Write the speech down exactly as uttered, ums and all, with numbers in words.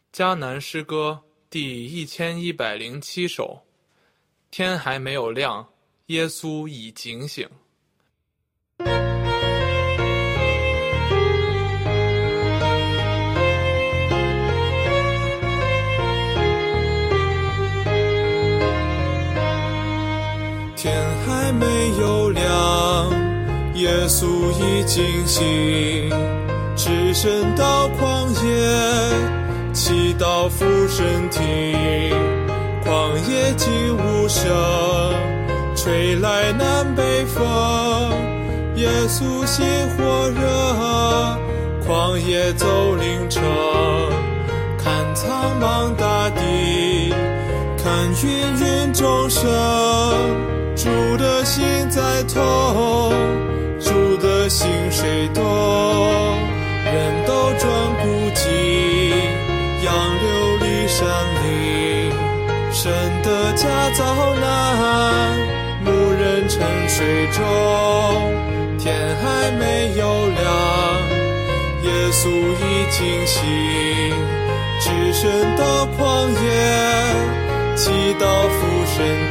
迦南诗歌第一千一百零七首。天还没有亮，耶稣已警醒。 天还没有亮，耶稣已警醒，只身到旷野，祈祷父身体，旷野静无声，吹来南北风，耶稣心火热，旷野走灵城，看苍茫大地，看芸芸众生，主的心在痛，主的心谁懂？人都转顾忌，杨柳离山林，神的家遭难，牧人沉水中，天还没有亮，耶稣已警醒，只身到旷野，祈祷父神